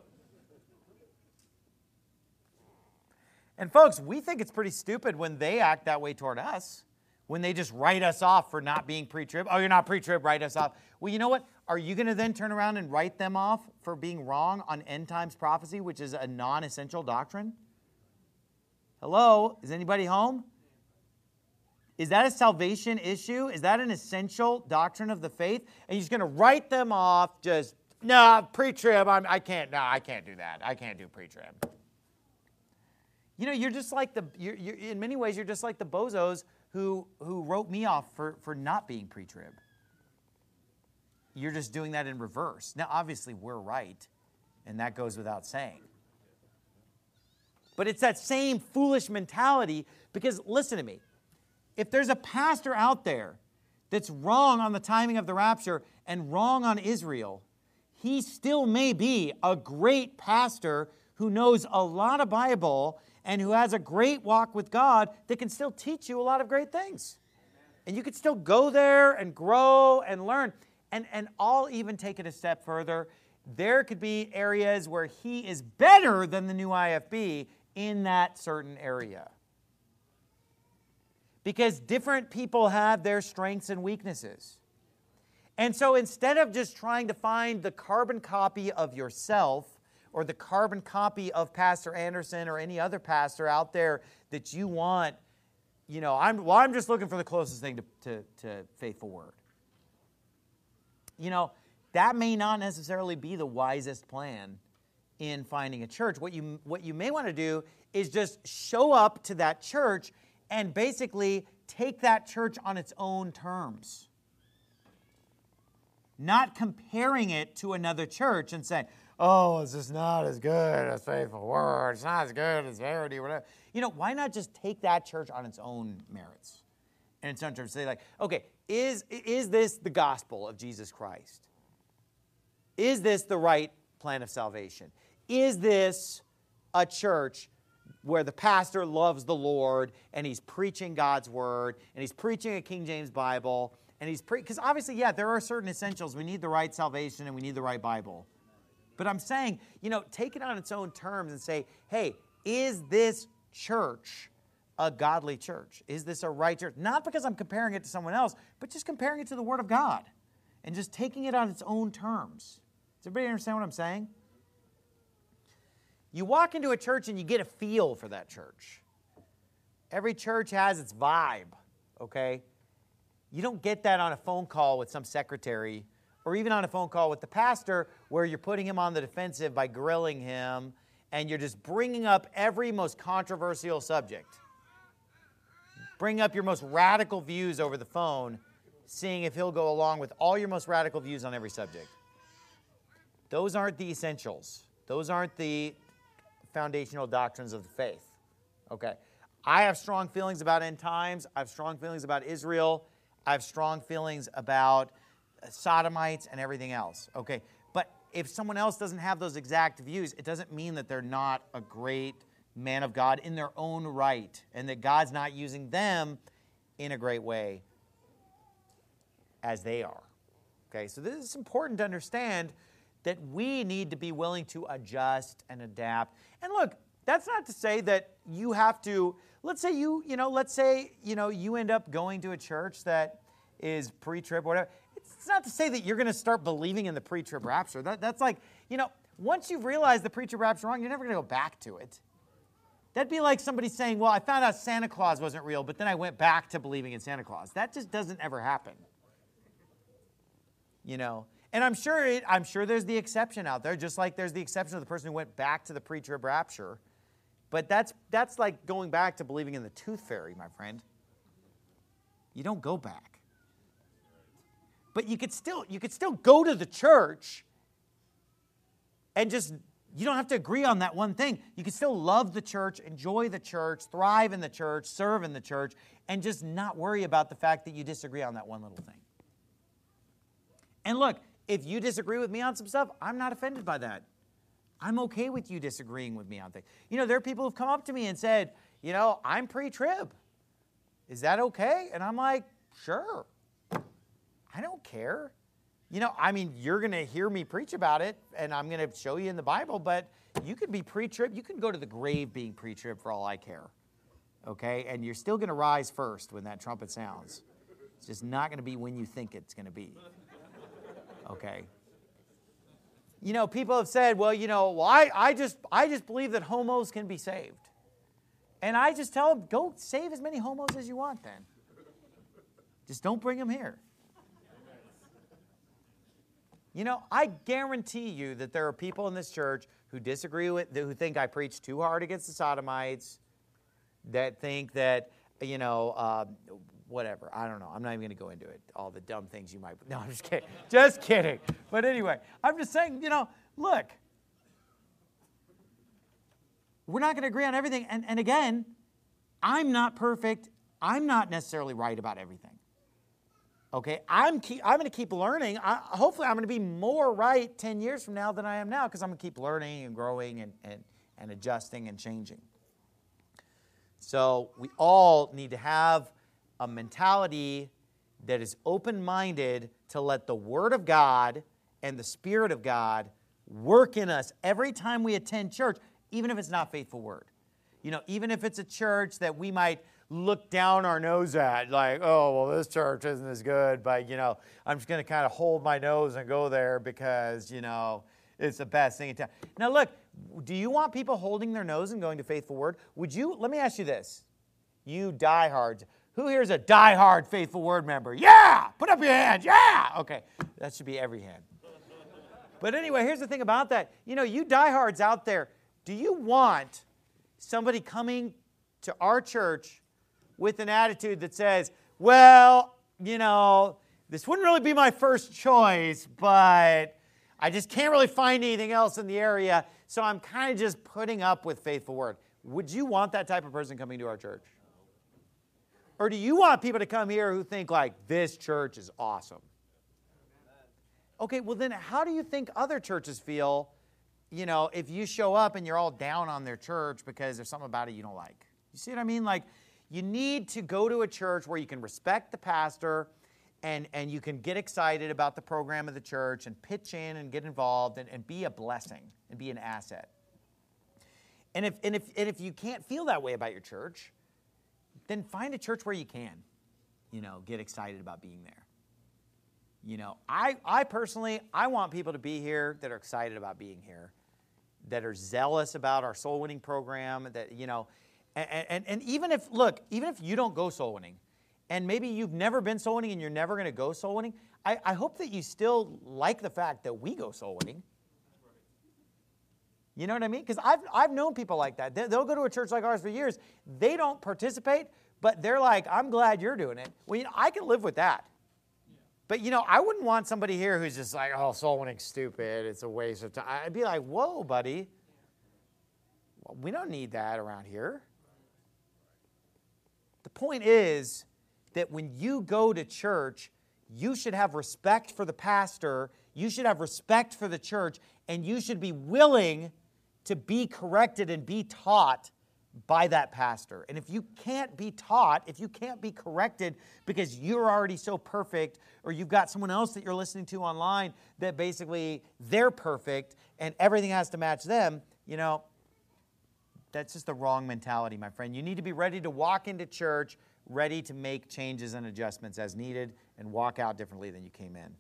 And folks, we think it's pretty stupid when they act that way toward us. When they just write us off for not being pre-trib. Oh, you're not pre-trib, write us off. Well, you know what? Are you going to then turn around and write them off for being wrong on end times prophecy, which is a non-essential doctrine? Hello? Is anybody home? Is that a salvation issue? Is that an essential doctrine of the faith? And you're just going to write them off, just, no, pre-trib, I'm, I can't, no, I can't do that. I can't do pre-trib. You know, you're just like the, you're, you're, in many ways, you're just like the bozos who, who wrote me off for, for not being pre-trib. You're just doing that in reverse. Now, obviously, we're right, and that goes without saying. But it's that same foolish mentality because, listen to me, if there's a pastor out there that's wrong on the timing of the rapture and wrong on Israel, he still may be a great pastor who knows a lot of Bible and who has a great walk with God that can still teach you a lot of great things. And you could still go there and grow and learn. And, and I'll even take it a step further. There could be areas where he is better than the new I F B in that certain area. Because different people have their strengths and weaknesses. And so instead of just trying to find the carbon copy of yourself or the carbon copy of Pastor Anderson or any other pastor out there that you want, you know, I'm, well, I'm just looking for the closest thing to, to, to faithful word. You know, that may not necessarily be the wisest plan in finding a church. What you, what you may want to do is just show up to that church and basically take that church on its own terms. Not comparing it to another church and saying, oh, this is not as good as faithful word. It's not as good as verity, whatever. You know, why not just take that church on its own merits? And its own terms, say like, okay, is, is this the gospel of Jesus Christ? Is this the right plan of salvation? Is this a church where the pastor loves the Lord and he's preaching God's word and he's preaching a King James Bible and he's pre, because obviously, yeah, there are certain essentials. We need the right salvation and we need the right Bible. But I'm saying, you know, take it on its own terms and say, hey, is this church a godly church? Is this a right church? Not because I'm comparing it to someone else, but just comparing it to the Word of God and just taking it on its own terms. Does everybody understand what I'm saying? You walk into a church and you get a feel for that church. Every church has its vibe, okay? You don't get that on a phone call with some secretary or even on a phone call with the pastor where you're putting him on the defensive by grilling him and you're just bringing up every most controversial subject. Bring up your most radical views over the phone, seeing if he'll go along with all your most radical views on every subject. Those aren't the essentials. Those aren't the foundational doctrines of the faith. Okay. I have strong feelings about end times. I have strong feelings about Israel. I have strong feelings about sodomites and everything else. Okay. But if someone else doesn't have those exact views, it doesn't mean that they're not a great man of God in their own right and that God's not using them in a great way as they are. Okay. So this is important to understand that we need to be willing to adjust and adapt. And look, that's not to say that you have to, let's say you, you know, let's say, you know, you end up going to a church that is pre-trib or whatever. It's not to say that you're going to start believing in the pre-trib rapture. That, that's like, you know, once you've realized the pre-trib rapture is wrong, you're never going to go back to it. That'd be like somebody saying, well, I found out Santa Claus wasn't real, but then I went back to believing in Santa Claus. That just doesn't ever happen. You know? And I'm sure it, I'm sure there's the exception out there, just like there's the exception of the person who went back to the pre-trib rapture. But that's that's like going back to believing in the tooth fairy, my friend. You don't go back. But you could still you could still go to the church and just, you don't have to agree on that one thing. You can still love the church, enjoy the church, thrive in the church, serve in the church, and just not worry about the fact that you disagree on that one little thing. And look, if you disagree with me on some stuff, I'm not offended by that. I'm okay with you disagreeing with me on things. You know, there are people who've come up to me and said, you know, I'm pre-trib. Is that okay? And I'm like, sure. I don't care. You know, I mean, you're going to hear me preach about it, and I'm going to show you in the Bible, but you could be pre-trib. You can go to the grave being pre-trib for all I care. Okay? And you're still going to rise first when that trumpet sounds. It's just not going to be when you think it's going to be. Okay. You know, people have said, well, you know, well, I, I just I just believe that homos can be saved. And I just tell them, go save as many homos as you want then. Just don't bring them here. You know, I guarantee you that there are people in this church who disagree with, who think I preach too hard against the sodomites, that think that, you know, uh, whatever. I don't know. I'm not even going to go into it. All the dumb things you might... No, I'm just kidding. Just kidding. But anyway, I'm just saying, you know, look. We're not going to agree on everything. And, and again, I'm not perfect. I'm not necessarily right about everything. Okay? I'm, keep, I'm going to keep learning. I, hopefully, I'm going to be more right ten years from now than I am now because I'm going to keep learning and growing and, and, and adjusting and changing. So we all need to have a mentality that is open-minded to let the Word of God and the Spirit of God work in us every time we attend church, even if it's not faithful Word. You know, even if it's a church that we might look down our nose at, like, oh, well, this church isn't as good, but, you know, I'm just going to kind of hold my nose and go there because, you know, it's the best thing in town. Now, look, do you want people holding their nose and going to faithful Word? Would you, let me ask you this, you diehards. Who here is a diehard faithful Word member? Yeah! Put up your hands. Yeah! Okay, that should be every hand. But anyway, here's the thing about that. You know, you diehards out there, do you want somebody coming to our church with an attitude that says, well, you know, this wouldn't really be my first choice, but I just can't really find anything else in the area, so I'm kind of just putting up with faithful Word. Would you want that type of person coming to our church? Or do you want people to come here who think like, this church is awesome? Okay, well then how do you think other churches feel, you know, if you show up and you're all down on their church because there's something about it you don't like? You see what I mean? Like, you need to go to a church where you can respect the pastor and, and you can get excited about the program of the church and pitch in and get involved and, and be a blessing and be an asset. And if, and, if, and if you can't feel that way about your church, then find a church where you can, you know, get excited about being there. You know, I, I personally, I want people to be here that are excited about being here, that are zealous about our soul winning program, that, you know, and, and, and even if, look, even if you don't go soul winning, and maybe you've never been soul winning and you're never going to go soul winning, I, I hope that you still like the fact that we go soul winning. You know what I mean? Because I've, I've known people like that. They'll go to a church like ours for years. They don't participate, but they're like, I'm glad you're doing it. Well, you know, I can live with that. But, you know, I wouldn't want somebody here who's just like, oh, soul winning's stupid. It's a waste of time. I'd be like, whoa, buddy. Well, we don't need that around here. The point is that when you go to church, you should have respect for the pastor, you should have respect for the church, and you should be willing to be corrected and be taught by that pastor. And if you can't be taught, if you can't be corrected because you're already so perfect, or you've got someone else that you're listening to online that basically they're perfect and everything has to match them, you know, that's just the wrong mentality, my friend. You need to be ready to walk into church, ready to make changes and adjustments as needed, and walk out differently than you came in.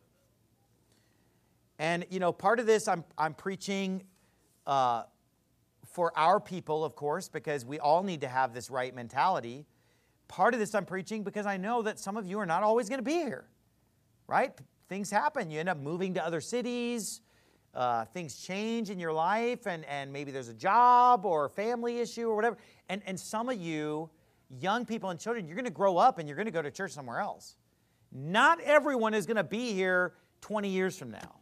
And, you know, part of this I'm, I'm preaching uh, for our people, of course, because we all need to have this right mentality. Part of this I'm preaching because I know that some of you are not always going to be here, right? Things happen. You end up moving to other cities. Uh, things change in your life, and, and maybe there's a job or a family issue or whatever. And, and some of you, young people and children, you're going to grow up and you're going to go to church somewhere else. Not everyone is going to be here twenty years from now.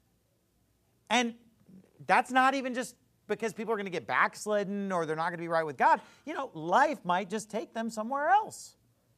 And that's not even just because people are going to get backslidden or they're not going to be right with God. You know, life might just take them somewhere else.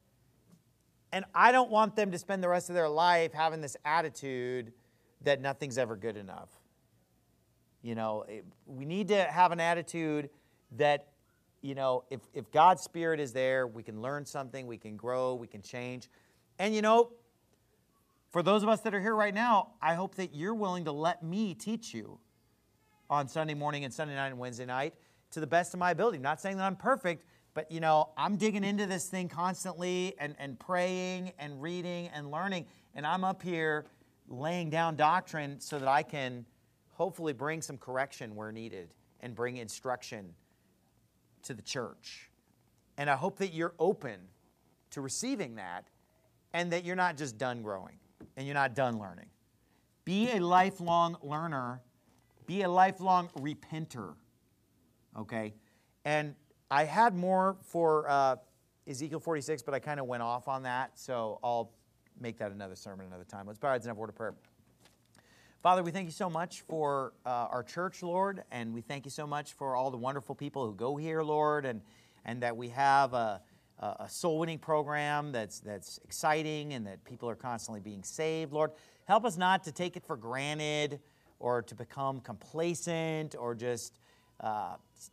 And I don't want them to spend the rest of their life having this attitude that nothing's ever good enough. You know, it, we need to have an attitude that, you know, if, if God's Spirit is there, we can learn something, we can grow, we can change. And, you know, for those of us that are here right now, I hope that you're willing to let me teach you on Sunday morning and Sunday night and Wednesday night to the best of my ability. I'm not saying that I'm perfect, but, you know, I'm digging into this thing constantly and, and praying and reading and learning. And I'm up here laying down doctrine so that I can hopefully bring some correction where needed and bring instruction to the church. And I hope that you're open to receiving that and that you're not just done growing and you're not done learning. Be a lifelong learner. Be a lifelong repenter. Okay? And I had more for uh, Ezekiel forty-six, but I kind of went off on that, so I'll make that another sermon another time. Let's bow our heads and have a word of prayer. Father, we thank you so much for uh, our church, Lord, and we thank you so much for all the wonderful people who go here, Lord, and and that we have a, a soul-winning program that's that's exciting and that people are constantly being saved, Lord. Help us not to take it for granted or to become complacent or just, uh,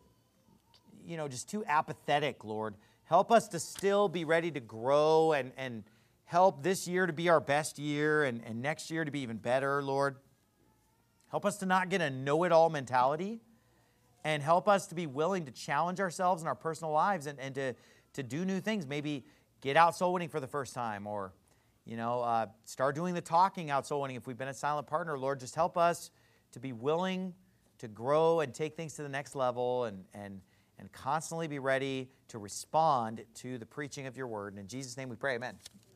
you know, just too apathetic, Lord. Help us to still be ready to grow and, and help this year to be our best year and, and next year to be even better, Lord. Help us to not get a know-it-all mentality, and help us to be willing to challenge ourselves in our personal lives and, and to, to do new things. Maybe get out soul winning for the first time, or, you know, uh, start doing the talking out soul winning if we've been a silent partner. Lord, just help us to be willing to grow and take things to the next level and, and, and constantly be ready to respond to the preaching of your word. And in Jesus' name we pray, amen.